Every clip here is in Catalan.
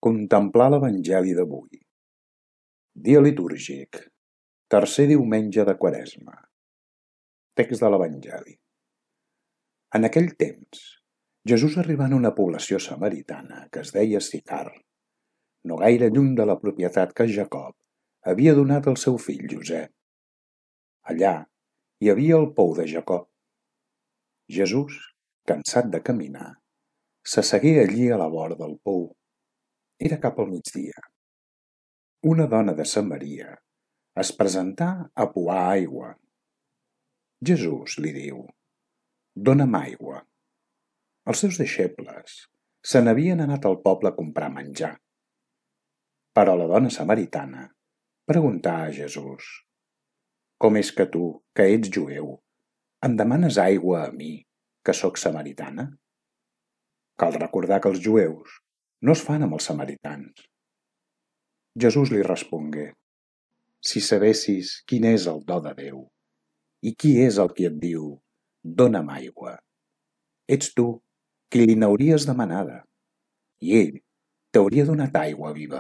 Contemplar l'Evangeli d'avui. Dia litúrgic. Tercer diumenge de Quaresma. Text de l'Evangeli. En aquell temps, Jesús arribà en una població samaritana que es deia Sicar, no gaire lluny de la propietat que Jacob havia donat al seu fill Josep. Allà hi havia el pou de Jacob. Jesús, cansat de caminar, s'assegué allí a la vora del pou. Era cap al migdia. Una dona de Samaria es presentà a pouar aigua. Jesús li diu: «Dóna'm aigua». Els seus deixebles se n'havien anat al poble a comprar menjar. Però la dona samaritana preguntà a Jesús: «Com és que tu, que ets jueu, em demanes aigua a mi, que sóc samaritana?» Cal recordar que els jueus no es fan amb els samaritans. Jesús li respongué: «Si sabessis quin és el do de Déu i qui és el qui et diu, dóna'm aigua, ets tu qui li n'hauries demanada, i ell t'hauria donat aigua viva».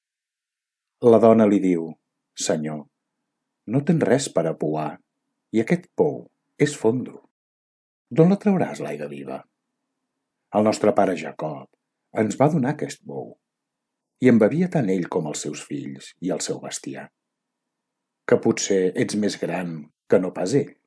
La dona li diu: «Senyor, no tens res per a pouar, i aquest pou és fondo. D'on la trauràs l'aigua viva? El nostre pare Jacob ens va donar aquest pou, i en bevia tant ell com els seus fills i el seu bestiar. Que potser ets més gran que no pas ell».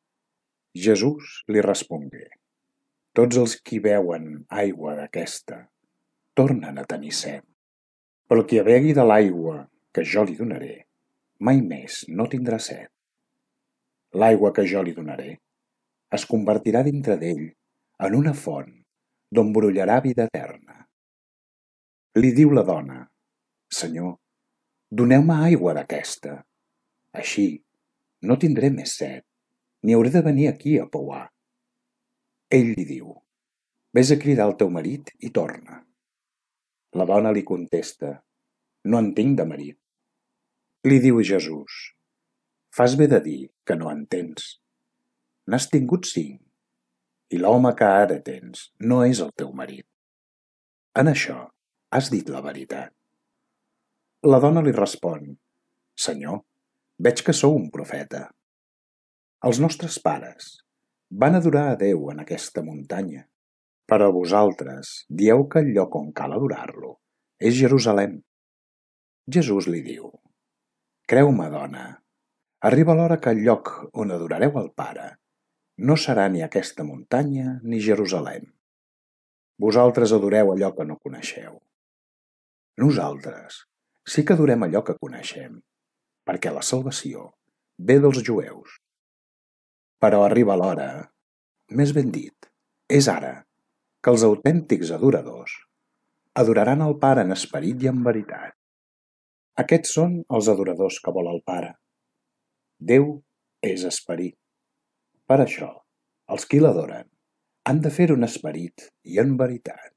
Jesús li respongué: «Tots els qui beuen aigua d'aquesta tornen a tenir set, però qui begui de l'aigua que jo li donaré mai més no tindrà set. L'aigua que jo li donaré es convertirà dintre d'ell en una font d'on brollarà vida eterna». Li diu la dona: «Senyor, doneu-me aigua d'aquesta. Així no tindré més set, ni hauré de venir aquí a pouar». Ell li diu: «Ves a cridar el teu marit i torna». La dona li contesta: «No en tinc de marit». Li diu Jesús: «Fas bé de dir que no en tens. N'has tingut 5, i l'home que ara tens no és el teu marit. En això has dit la veritat». La dona li respon: «Senyor, veig que sou un profeta. Els nostres pares van adorar a Déu en aquesta muntanya, però vosaltres dieu que el lloc on cal adorar-lo és Jerusalem». Jesús li diu: «Creu-me, dona, arriba l'hora que el lloc on adorareu al Pare no serà ni aquesta muntanya ni Jerusalem. Vosaltres adoreu allò que no coneixeu. Nosaltres sí que adorem allò que coneixem, perquè la salvació ve dels jueus. Però arriba l'hora, més ben dit, és ara, que els autèntics adoradors adoraran el Pare en esperit i en veritat. Aquests són els adoradors que vol el Pare. Déu és esperit. Per això, els qui l'adoren han de fer-ho en esperit i en veritat».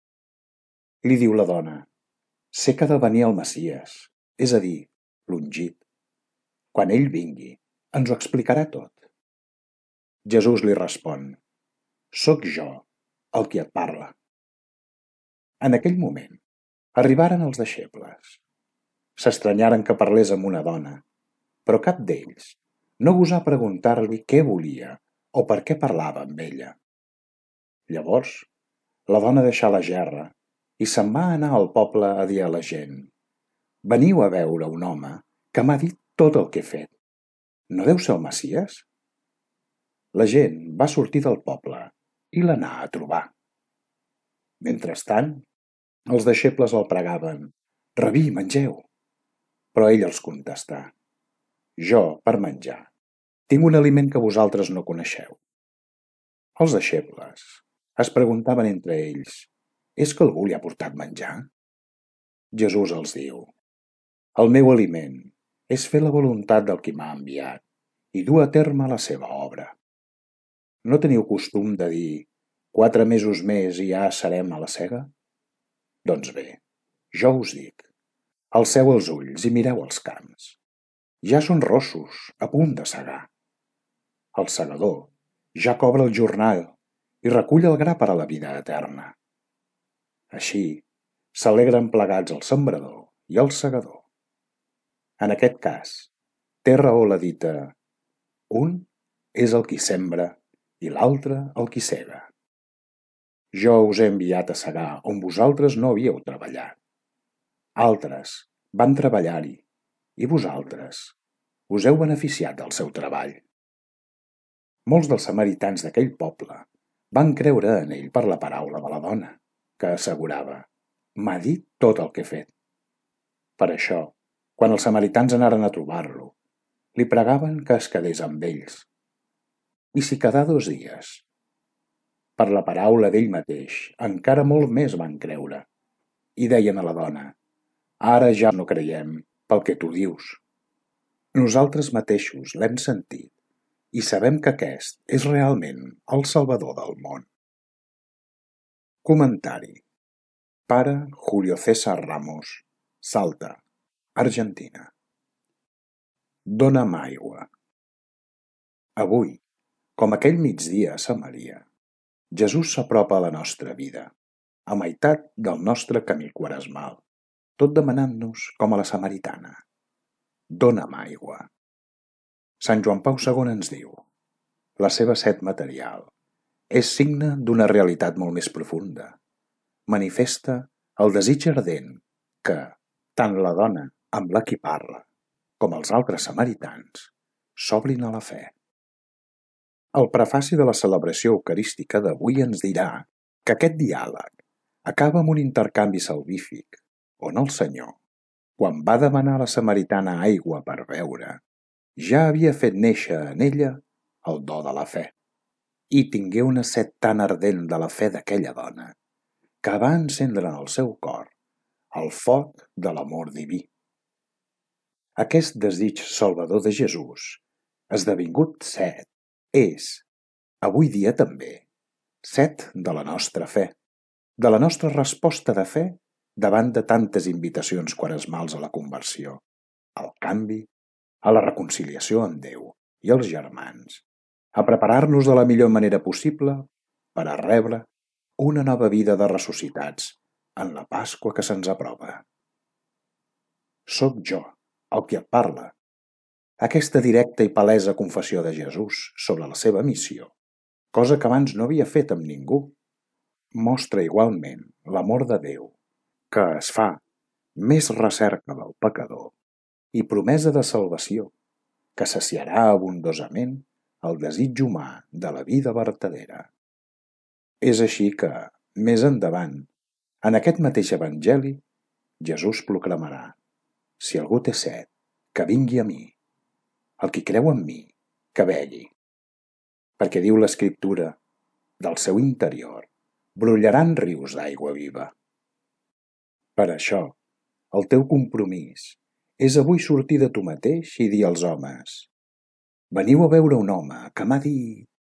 Li diu la dona: «Sé que ha de venir el Messies, és a dir, l'ungit. Quan ell vingui, ens ho explicarà tot». Jesús li respon: «Soc jo el qui et parla». En aquell moment arribaren els deixebles. S'estranyaren que parlés amb una dona, però cap d'ells no gosà preguntar-li què volia o per què parlava amb ella. Llavors, la dona deixà la gerra i se'n va anar al poble a dir a la gent: «Veniu a veure un home que m'ha dit tot el que he fet. No deu ser el Messies?» La gent va sortir del poble i l'anà a trobar. Mentrestant, els deixebles el pregaven: «Rabí, mengeu». Però ell els contestà: «Jo, per menjar, tinc un aliment que vosaltres no coneixeu». Els deixebles es preguntaven entre ells: «És que algú li ha portat menjar?» Jesús els diu: «El meu aliment és fer la voluntat del qui m'ha enviat i dur a terme la seva obra. No teniu costum de dir: 4 mesos més i ja serem a la sega? Doncs bé, jo us dic: alceu els ulls i mireu els camps. Ja són rossos, a punt de segar. El segador ja cobra el jornal i recull el gra per a la vida eterna. Així, s'alegren plegats el sembrador i el segador. En aquest cas, té raó la dita: un és el qui sembra i l'altre el qui sega. Jo us he enviat a segar on vosaltres no havíeu treballat. Altres van treballar-hi i vosaltres us heu beneficiat del seu treball. Molts dels samaritans d'aquell poble van creure en ell per la paraula de la dona, que assegurava: m'ha dit tot el que he fet. Per això, quan els samaritans anaren a trobar-lo, li pregaven que es quedés amb ells. I s'hi quedà 2 dies. Per la paraula d'ell mateix, encara molt més van creure. I deien a la dona: ara ja no creiem pel que tu dius. Nosaltres mateixos l'hem sentit i sabem que aquest és realment el Salvador del món. Comentari: Pare Julio César Ramos, Salta, Argentina. Dona'm aigua. Avui, com aquell migdia a Samaria, Jesús s'apropa a la nostra vida, a meitat del nostre camí quaresmal, tot demanant-nos com a la samaritana: dona'm aigua. Sant Joan Pau II ens diu: la seva set material és signe d'una realitat molt més profunda. Manifesta el desig ardent que tant la dona amb la qui parla com els altres samaritans s'obrin a la fe. El prefaci de la celebració eucarística d'avui ens dirà que aquest diàleg acaba amb un intercanvi salvífic on el Senyor, quan va demanar a la samaritana aigua per beure, ja havia fet néixer en ella el do de la fe, i tingué una set tan ardent de la fe d'aquella dona que va encendre en el seu cor el foc de l'amor diví. Aquest desig salvador de Jesús, esdevingut set, és, avui dia també, set de la nostra fe, de la nostra resposta de fe davant de tantes invitacions quaresmals a la conversió, al canvi, a la reconciliació amb Déu i els germans, a preparar-nos de la millor manera possible per a rebre una nova vida de ressuscitats en la Pasqua que se'ns apropa. Soc jo, el qui et parla. Aquesta directa i palesa confessió de Jesús sobre la seva missió, cosa que abans no havia fet amb ningú, mostra igualment l'amor de Déu, que es fa més recerca del pecador i promesa de salvació, que saciarà abundosament el desig humà de la vida vertadera. És així que, més endavant, en aquest mateix evangeli, Jesús proclamarà: si algú té set, que vingui a mi. El qui creu en mi, que begui. Perquè diu l'Escriptura: del seu interior brollaran rius d'aigua viva. Per això, el teu compromís és avui sortir de tu mateix i dir als homes: veniu a veure un home que m'ha dit...